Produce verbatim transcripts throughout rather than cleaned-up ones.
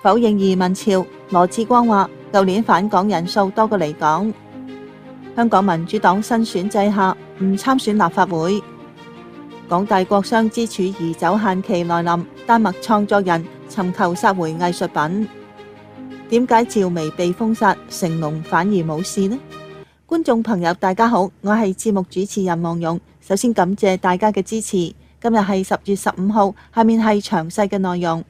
否認移民潮。羅致光話：舊年返港人數多過離港。香港民主黨新選制下唔參選立法會。港大國殤之柱移走限期來臨，丹麥創作人尋求殺回藝術品。點解趙薇被封殺，成龍反而冇事呢？觀眾朋友大家好，我係節目主持人黃蓉。首先感謝大家嘅支持。今日係十月十五號，下面係詳細嘅內容。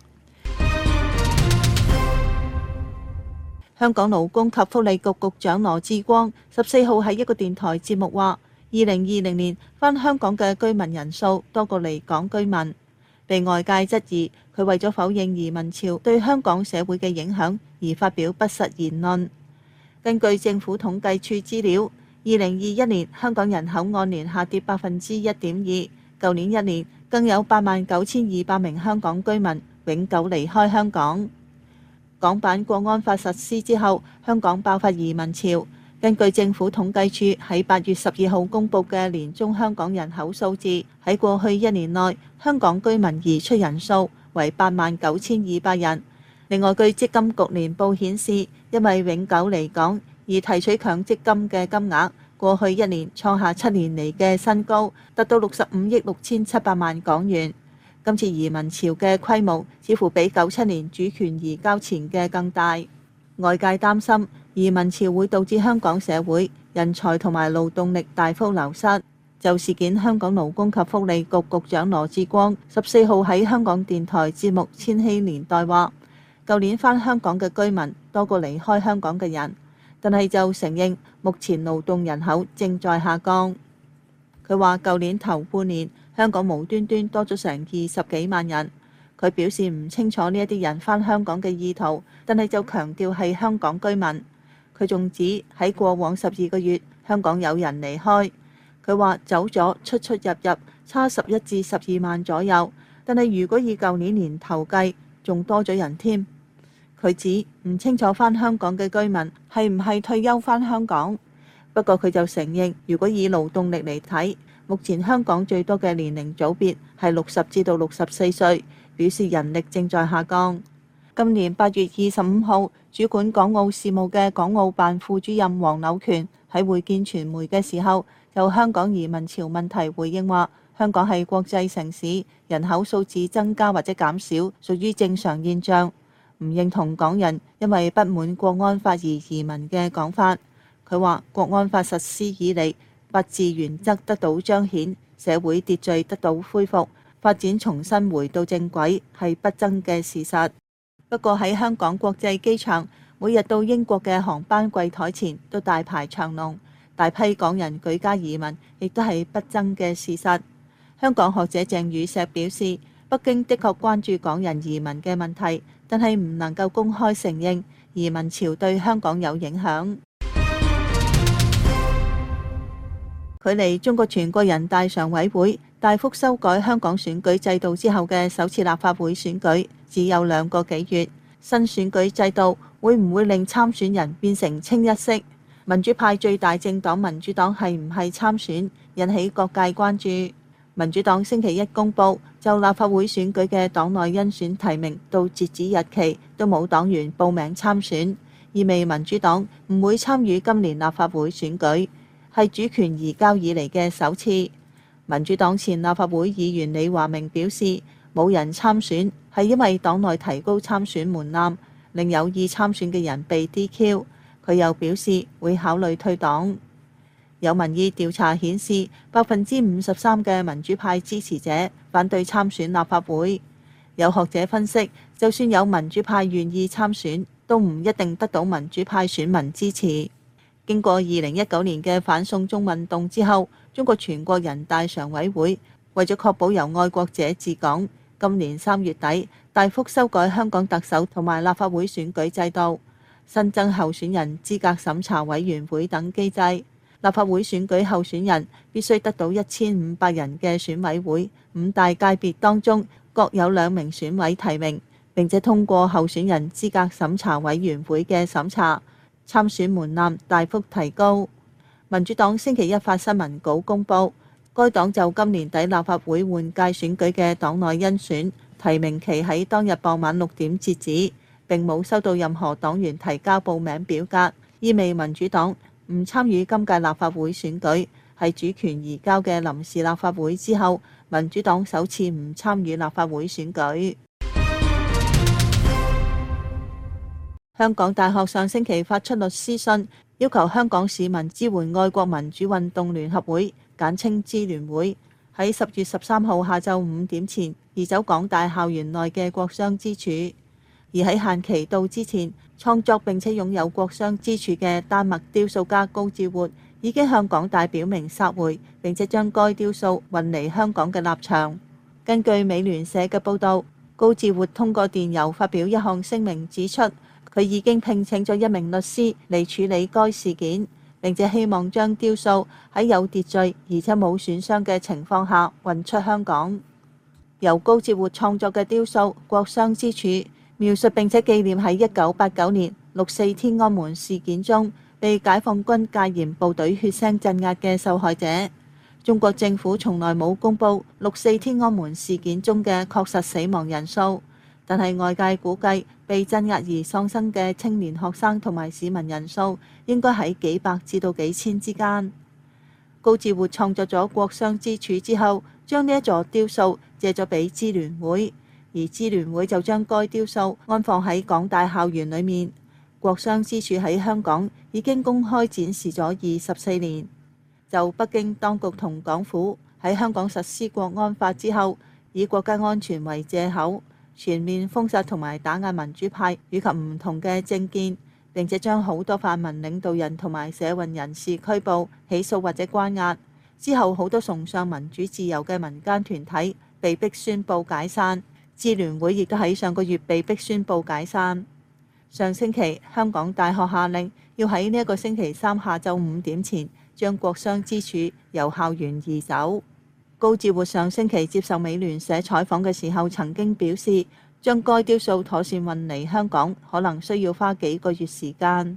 香港勞工及福利局局長羅致光十四號喺一個電台節目話，二零二零年返香港嘅居民人數多過離港居民，被外界質疑佢為咗否認移民潮對香港社會嘅影響而發表不實言論。根據政府統計處資料，二零二一年香港人口按年下跌百分之一點二，舊年一年更有八萬九千二百名香港居民永久離開香港。港版國安法實施之後，香港爆發移民潮。根據政府統計處喺八月十二號公佈嘅年中香港人口數字，喺過去一年內，香港居民移出人數為八萬九千二百人。另外，據積金局年報顯示，因為永久離港而提取強積金嘅金額，過去一年創下七年嚟嘅新高，達到六十五億六千七百萬港元。今次移民潮嘅規模似乎比九七年主權移交前嘅更大。外界擔心移民潮會導致香港社會人才同埋勞動力大幅流失。就事件，香港勞工及福利局局長羅致光十四號喺香港電台節目《千禧年代》話，舊年返香港嘅居民多過離開香港嘅人，但係就承認目前勞動人口正在下降。佢話舊年頭半年香港無端端多咗成二十幾萬人。佢表示唔清楚呢一啲人返香港嘅意圖，但係就強調係香港居民。佢仲指喺過往十二個月香港有人離開。佢話走咗出出入入差十一至十二萬左右，但係如果以舊年年頭計，仲多咗人添。佢指唔清楚返香港嘅居民係唔係退休返香港，不過佢就承認，如果以勞動力嚟睇，目前香港最多嘅年齡組別係六十至到六十四歲，表示人力正在下降。今年八月二十五號，主管港澳事務嘅港澳辦副主任黃柳權喺會見傳媒嘅時候，就香港移民潮問題回應話，香港係國際城市，人口數字增加或者減少屬於正常現象，唔認同港人因為不滿國安法而移民嘅講法。佢話國安法實施以嚟，法治原則得到彰顯，社會秩序得到恢復，發展重新回到正軌，係不爭嘅事實。不過喺香港國際機場，每日到英國嘅航班櫃台前都大排長龍，大批港人舉家移民，亦都係不爭嘅事實。香港學者鄭宇碩表示，北京的確關注港人移民嘅問題，但係唔能夠公開承認移民潮對香港有影響。距離中國全國人大常委會大幅修改香港選舉制度之後嘅首次立法會選舉只有兩個幾月，新選舉制度會唔會令參選人變成清一色？民主派最大政黨民主黨係唔係參選，引起各界關注。民主黨星期一公布就立法會選舉嘅黨內甄選提名到截止日期都冇黨員報名參選，意味民主黨唔會參與今年立法會選舉，係主權移交以嚟嘅首次。民主黨前立法會議員李華明表示，冇人參選係因為黨內提高參選門檻，令有意參選嘅人被 D Q。佢又表示會考慮退黨。有民意調查顯示，百分之五十三嘅民主派支持者反對參選立法會。有學者分析，就算有民主派願意參選，都唔一定得到民主派選民支持。經過二零一九年嘅反送中運動之後，中國全國人大常委會為咗確保由愛國者治港，今年三月底大幅修改香港特首同埋立法會選舉制度，新增候選人資格審查委員會等機制。立法會選舉候選人必須得到一千五百人嘅選委會，五大界別當中各有兩名選委提名，並且通過候選人資格審查委員會嘅審查，參選門檻大幅提高。民主黨星期一發新聞稿公佈，該黨就今年底立法會換屆選舉嘅黨內甄選提名期喺當日傍晚六點截止， 並冇收到任何黨員提交報名表格，意味民主黨唔參與今屆立法會選舉，係主權移交嘅臨時立法會之後，民主黨首次唔參與立法會選舉。香港大學上星期發出律師信，要求香港市民支援愛國民主運動聯合會，簡稱支聯會，喺十月十三號下晝五點前移走港大校園內嘅國殤之柱。而喺限期到之前，創作並且擁有國殤之柱嘅丹麥雕塑家高志活已經向港大表明索回，並且將該雕塑運離香港嘅立場。根據美聯社嘅報導，高志活通過電郵發表一項聲明，指出佢已經聘請咗一名律師嚟處理該事件，並且希望將雕塑喺有秩序而且冇損傷嘅情況下運出香港。由高志活創作嘅雕塑《國殤之柱》描述並且紀念喺一九八九年六四天安門事件中被解放軍戒嚴部隊血腥鎮壓嘅受害者。中國政府從來冇公布六四天安門事件中嘅確實死亡人數，但係外界估計被鎮壓而喪生嘅青年學生同埋市民人數應該喺幾百至到幾千之間。高志活創作咗國殤之柱之後，將呢一座雕塑借咗俾支聯會，而支聯會就將該雕塑安放喺港大校園裏面。國殤之柱喺香港已經公開展示咗二十四年。就北京當局同港府喺香港實施國安法之後，以國家安全為藉口，全面封殺同埋打壓民主派以及唔同嘅政見，並且將好多泛民領導人同埋社運人士拘捕、起訴或者關押。之後好多崇尚民主自由嘅民間團體被迫宣布解散，支聯會亦都喺上個月被迫宣布解散。上星期香港大學下令要喺呢一個星期三下晝五點前將國殤之柱由校園移走。高志活上星期接受美聯社採訪嘅時候曾經表示，將該雕塑妥善運離香港可能需要花幾個月時間。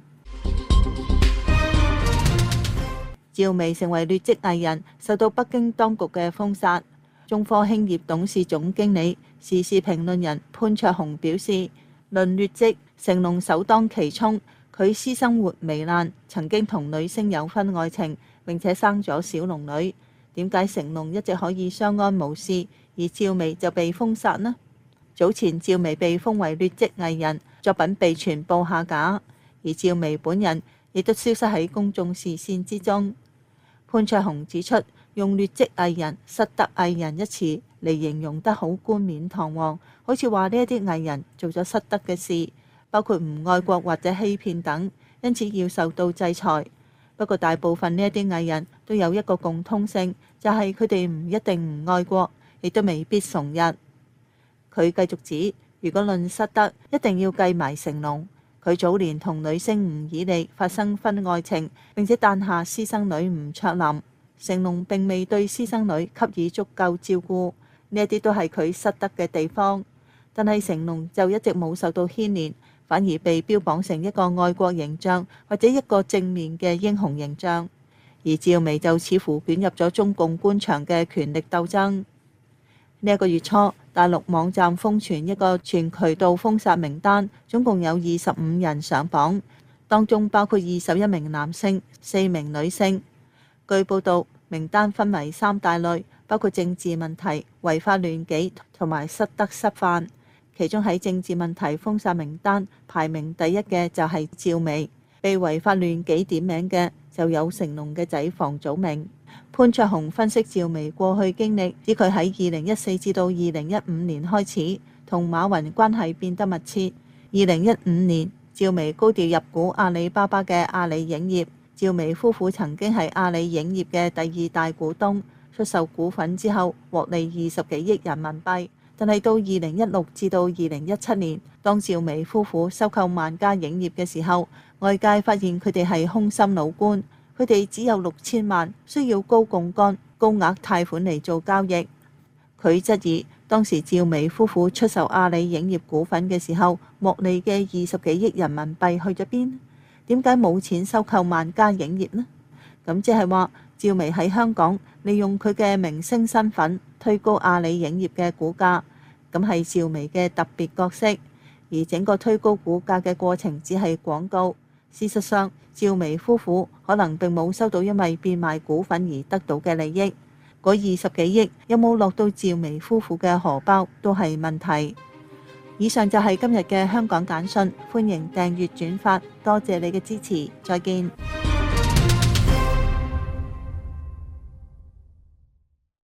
趙薇成為劣跡藝人，受到北京當局嘅封殺。中科興業董事總經理、時事評論人潘焯鴻表示，論劣跡，成龍首當其衝。佢私生活糜爛，曾經同女星有婚外情，並且生咗小龍女。點解成龍一直可以相安無事，而趙薇就被封殺呢？早前趙薇被封為劣跡藝人，作品被傳報下架，而趙薇本人亦都消失喺公眾視線之中。潘焯鴻指出，用劣跡藝人、失德藝人一詞嚟形容得好冠冕堂皇，好似話呢一啲藝人做咗失德嘅事，包括唔愛國或者欺騙等，因此要受到制裁。不過大部分呢一啲藝人都有一個共通性，就係佢哋唔一定唔愛國，亦都未必崇日。佢繼續指，如果論失德，一定要計埋成龍。佢早年同女星吳綺莉發生婚外情，並且誕下私生女吳卓琳。成龍並未對私生女給予足夠照顧，呢一啲都係佢失德嘅地方。但係成龍就一直冇受到牽連，反而被標榜成一個愛國形象或者一個正面嘅英雄形象。而趙薇就似乎捲入咗中共官場嘅權力鬥爭。呢一個月初，大陸網站瘋傳一個全渠道封殺名單，總共有二十五人上榜，當中包括二十一名男性、四名女性。據報道，名單分為三大類，包括政治問題、違法亂紀同埋失德失範。其中喺政治問題封殺名單排名第一嘅就係趙薇，被違法亂紀點名嘅就有成龍嘅仔房祖名。潘焯鴻分析趙薇過去經歷，指佢喺二零一四至到二零一五年開始同馬雲關係變得密切。二零一五年，趙薇高調入股阿里巴巴嘅阿里影業。趙薇夫婦曾經係阿里影業嘅第二大股東，出售股份之後獲利二十幾億人民幣。但係到二零一六至到二零一七年，當趙薇夫婦收購萬家影業嘅時候，外界發現佢哋係空心老官，佢哋只有六千萬，需要高槓桿、高額貸款嚟做交易。佢質疑當時趙薇夫婦出售阿里影業股份嘅時候，獲利嘅二十幾億人民幣去咗邊？點解冇錢收購萬家影業呢？咁即係話趙薇喺香港利用佢嘅明星身份推高阿里影業嘅股價，咁係趙薇嘅特別角色。 而整個推高股價嘅過程只係廣告。事實上，趙薇夫婦可能並冇收到因為變賣股份而得到嘅利益。嗰二十幾億有冇落到趙薇夫婦嘅荷包都係問題。以上就係今日嘅香港簡訊，歡迎訂閱轉發，多謝你嘅支持，再見。